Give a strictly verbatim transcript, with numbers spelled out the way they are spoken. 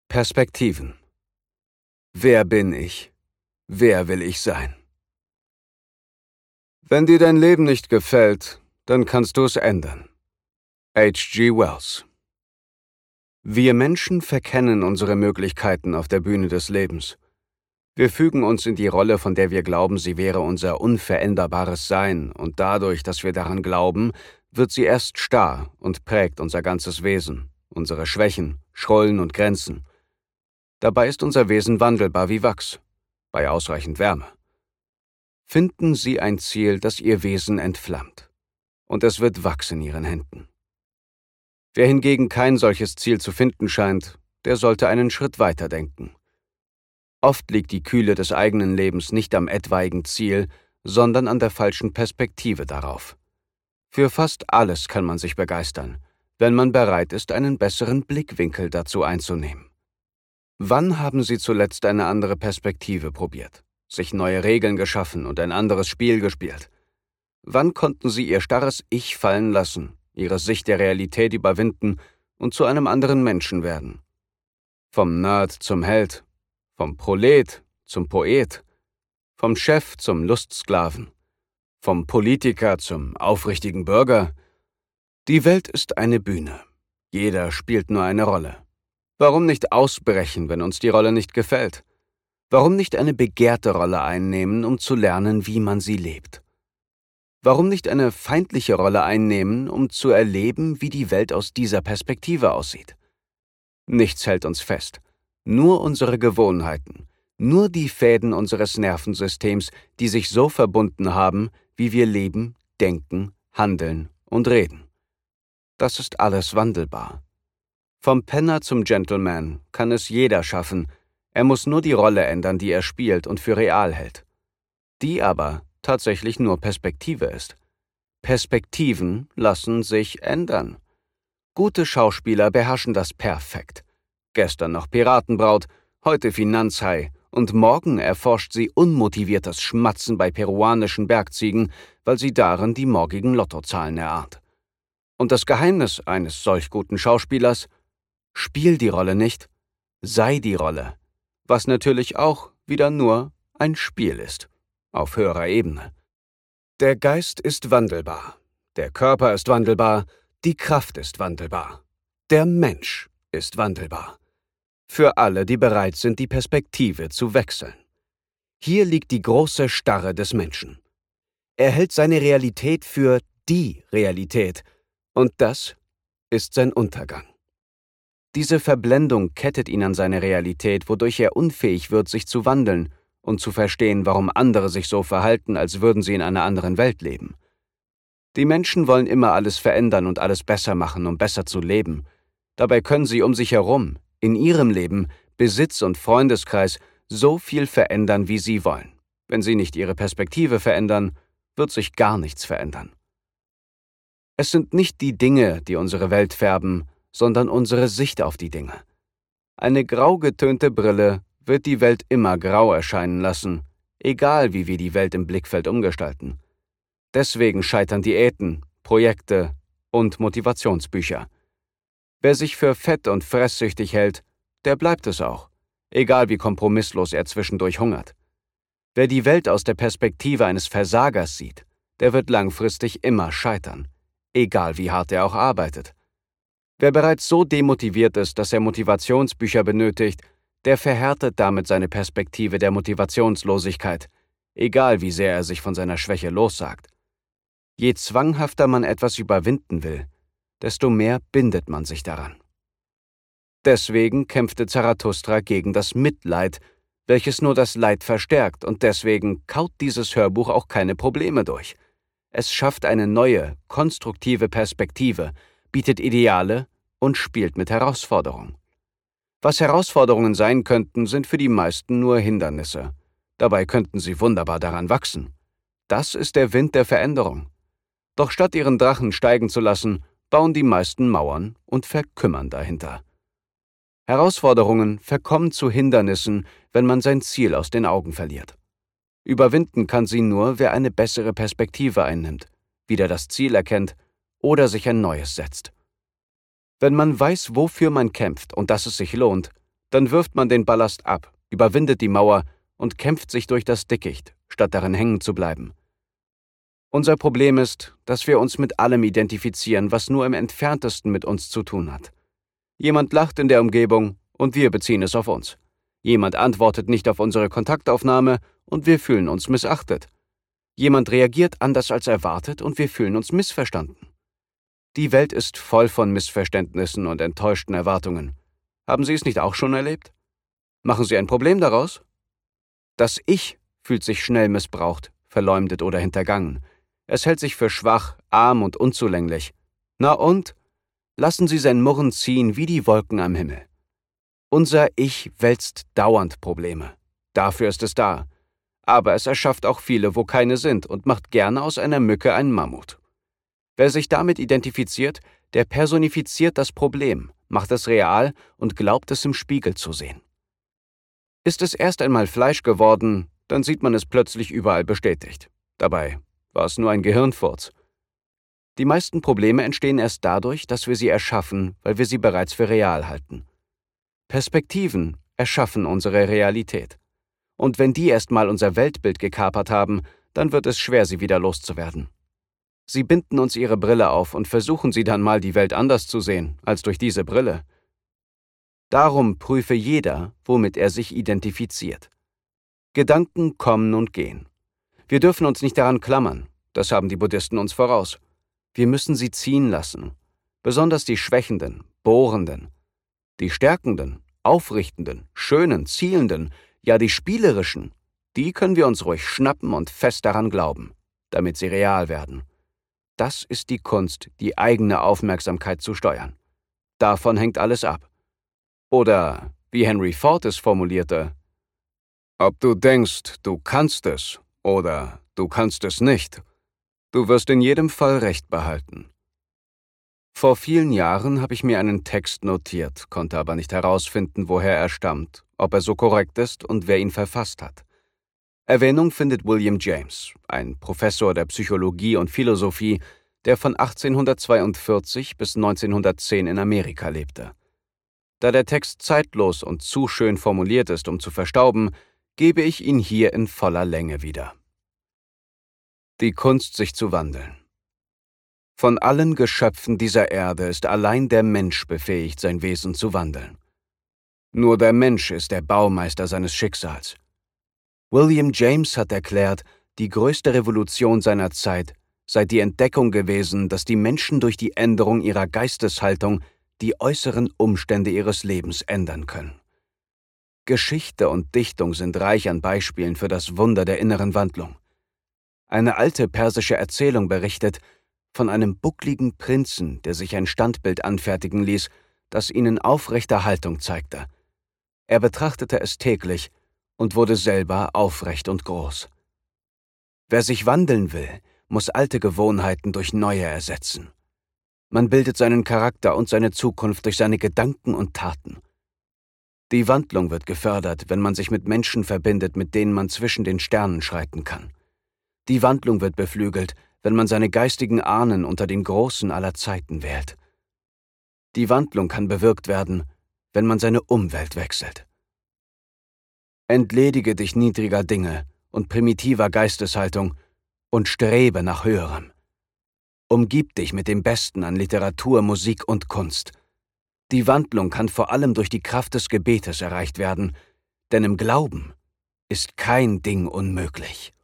Perspektiven. Wer bin ich? Wer will ich sein? Wenn dir dein Leben nicht gefällt, dann kannst du es ändern. H G Wells. Wir Menschen verkennen unsere Möglichkeiten auf der Bühne des Lebens. Wir fügen uns in die Rolle, von der wir glauben, sie wäre unser unveränderbares Sein, und dadurch, dass wir daran glauben, wird sie erst starr und prägt unser ganzes Wesen, unsere Schwächen, Schrullen und Grenzen. Dabei ist unser Wesen wandelbar wie Wachs, bei ausreichend Wärme. Finden Sie ein Ziel, das Ihr Wesen entflammt, und es wird Wachs in Ihren Händen. Wer hingegen kein solches Ziel zu finden scheint, der sollte einen Schritt weiter denken. Oft liegt die Kühle des eigenen Lebens nicht am etwaigen Ziel, sondern an der falschen Perspektive darauf. Für fast alles kann man sich begeistern, wenn man bereit ist, einen besseren Blickwinkel dazu einzunehmen. Wann haben Sie zuletzt eine andere Perspektive probiert, sich neue Regeln geschaffen und ein anderes Spiel gespielt? Wann konnten Sie Ihr starres Ich fallen lassen, Ihre Sicht der Realität überwinden und zu einem anderen Menschen werden? Vom Nerd zum Held, vom Prolet zum Poet, vom Chef zum Lustsklaven, vom Politiker zum aufrichtigen Bürger. Die Welt ist eine Bühne. Jeder spielt nur eine Rolle. Warum nicht ausbrechen, wenn uns die Rolle nicht gefällt? Warum nicht eine begehrte Rolle einnehmen, um zu lernen, wie man sie lebt? Warum nicht eine feindliche Rolle einnehmen, um zu erleben, wie die Welt aus dieser Perspektive aussieht? Nichts hält uns fest. Nur unsere Gewohnheiten, nur die Fäden unseres Nervensystems, die sich so verbunden haben, wie wir leben, denken, handeln und reden. Das ist alles wandelbar. Vom Penner zum Gentleman kann es jeder schaffen, er muss nur die Rolle ändern, die er spielt und für real hält. Die aber tatsächlich nur Perspektive ist. Perspektiven lassen sich ändern. Gute Schauspieler beherrschen das perfekt. Gestern noch Piratenbraut, heute Finanzhai und morgen erforscht sie unmotiviertes Schmatzen bei peruanischen Bergziegen, weil sie darin die morgigen Lottozahlen erahnt. Und das Geheimnis eines solch guten Schauspielers: Spiel die Rolle nicht, sei die Rolle, was natürlich auch wieder nur ein Spiel ist, auf höherer Ebene. Der Geist ist wandelbar, der Körper ist wandelbar, die Kraft ist wandelbar, der Mensch ist wandelbar. Für alle, die bereit sind, die Perspektive zu wechseln. Hier liegt die große Starre des Menschen. Er hält seine Realität für die Realität, und das ist sein Untergang. Diese Verblendung kettet ihn an seine Realität, wodurch er unfähig wird, sich zu wandeln und zu verstehen, warum andere sich so verhalten, als würden sie in einer anderen Welt leben. Die Menschen wollen immer alles verändern und alles besser machen, um besser zu leben. Dabei können sie um sich herum, in ihrem Leben, Besitz und Freundeskreis, so viel verändern, wie sie wollen. Wenn sie nicht ihre Perspektive verändern, wird sich gar nichts verändern. Es sind nicht die Dinge, die unsere Welt färben, sondern unsere Sicht auf die Dinge. Eine grau getönte Brille wird die Welt immer grau erscheinen lassen, egal wie wir die Welt im Blickfeld umgestalten. Deswegen scheitern Diäten, Projekte und Motivationsbücher. Wer sich für fett und fresssüchtig hält, der bleibt es auch, egal wie kompromisslos er zwischendurch hungert. Wer die Welt aus der Perspektive eines Versagers sieht, der wird langfristig immer scheitern, egal wie hart er auch arbeitet. Wer bereits so demotiviert ist, dass er Motivationsbücher benötigt, der verhärtet damit seine Perspektive der Motivationslosigkeit, egal wie sehr er sich von seiner Schwäche lossagt. Je zwanghafter man etwas überwinden will, desto mehr bindet man sich daran. Deswegen kämpfte Zarathustra gegen das Mitleid, welches nur das Leid verstärkt, und deswegen kaut dieses Hörbuch auch keine Probleme durch. Es schafft eine neue, konstruktive Perspektive, bietet Ideale und spielt mit Herausforderungen. Was Herausforderungen sein könnten, sind für die meisten nur Hindernisse. Dabei könnten sie wunderbar daran wachsen. Das ist der Wind der Veränderung. Doch statt ihren Drachen steigen zu lassen, bauen die meisten Mauern und verkümmern dahinter. Herausforderungen verkommen zu Hindernissen, wenn man sein Ziel aus den Augen verliert. Überwinden kann sie nur, wer eine bessere Perspektive einnimmt, wieder das Ziel erkennt oder sich ein neues setzt. Wenn man weiß, wofür man kämpft und dass es sich lohnt, Dann wirft man den Ballast ab, überwindet die Mauer und kämpft sich durch das Dickicht, statt darin hängen zu bleiben. Unser Problem ist, dass wir uns mit allem identifizieren, was nur im Entferntesten mit uns zu tun hat. Jemand lacht in der Umgebung und wir beziehen es auf uns. Jemand antwortet nicht auf unsere Kontaktaufnahme und wir fühlen uns missachtet. Jemand reagiert anders als erwartet und wir fühlen uns missverstanden. Die Welt ist voll von Missverständnissen und enttäuschten Erwartungen. Haben Sie es nicht auch schon erlebt? Machen Sie ein Problem daraus? Das Ich fühlt sich schnell missbraucht, verleumdet oder hintergangen. Es hält sich für schwach, arm und unzulänglich. Na und? Lassen Sie sein Murren ziehen wie die Wolken am Himmel. Unser Ich wälzt dauernd Probleme. Dafür ist es da. Aber es erschafft auch viele, wo keine sind und macht gerne aus einer Mücke einen Mammut. Wer sich damit identifiziert, der personifiziert das Problem, macht es real und glaubt es im Spiegel zu sehen. Ist es erst einmal Fleisch geworden, dann sieht man es plötzlich überall bestätigt. Dabei war es nur ein Gehirnfurz. Die meisten Probleme entstehen erst dadurch, dass wir sie erschaffen, weil wir sie bereits für real halten. Perspektiven erschaffen unsere Realität. Und wenn die erstmal unser Weltbild gekapert haben, dann wird es schwer, sie wieder loszuwerden. Sie binden uns ihre Brille auf und versuchen sie dann mal, die Welt anders zu sehen, als durch diese Brille. Darum prüfe jeder, womit er sich identifiziert. Gedanken kommen und gehen. Wir dürfen uns nicht daran klammern, das haben die Buddhisten uns voraus. Wir müssen sie ziehen lassen, besonders die schwächenden, bohrenden, die stärkenden, aufrichtenden, schönen, zielenden, ja die spielerischen, die können wir uns ruhig schnappen und fest daran glauben, damit sie real werden. Das ist die Kunst, die eigene Aufmerksamkeit zu steuern. Davon hängt alles ab. Oder, wie Henry Ford es formulierte, ob du denkst, du kannst es oder du kannst es nicht, du wirst in jedem Fall Recht behalten. Vor vielen Jahren habe ich mir einen Text notiert, konnte aber nicht herausfinden, woher er stammt, ob er so korrekt ist und wer ihn verfasst hat. Erwähnung findet William James, ein Professor der Psychologie und Philosophie, der von achtzehnhundertzweiundvierzig bis neunzehnhundertzehn in Amerika lebte. Da der Text zeitlos und zu schön formuliert ist, um zu verstauben, gebe ich ihn hier in voller Länge wieder. Die Kunst, sich zu wandeln. Von allen Geschöpfen dieser Erde ist allein der Mensch befähigt, sein Wesen zu wandeln. Nur der Mensch ist der Baumeister seines Schicksals. William James hat erklärt, die größte Revolution seiner Zeit sei die Entdeckung gewesen, dass die Menschen durch die Änderung ihrer Geisteshaltung die äußeren Umstände ihres Lebens ändern können. Geschichte und Dichtung sind reich an Beispielen für das Wunder der inneren Wandlung. Eine alte persische Erzählung berichtet von einem buckligen Prinzen, der sich ein Standbild anfertigen ließ, das ihnen aufrechte Haltung zeigte. Er betrachtete es täglich und wurde selber aufrecht und groß. Wer sich wandeln will, muss alte Gewohnheiten durch neue ersetzen. Man bildet seinen Charakter und seine Zukunft durch seine Gedanken und Taten. Die Wandlung wird gefördert, wenn man sich mit Menschen verbindet, mit denen man zwischen den Sternen schreiten kann. Die Wandlung wird beflügelt, wenn man seine geistigen Ahnen unter den Großen aller Zeiten wählt. Die Wandlung kann bewirkt werden, wenn man seine Umwelt wechselt. Entledige dich niedriger Dinge und primitiver Geisteshaltung und strebe nach Höherem. Umgib dich mit dem Besten an Literatur, Musik und Kunst. Die Wandlung kann vor allem durch die Kraft des Gebetes erreicht werden, denn im Glauben ist kein Ding unmöglich.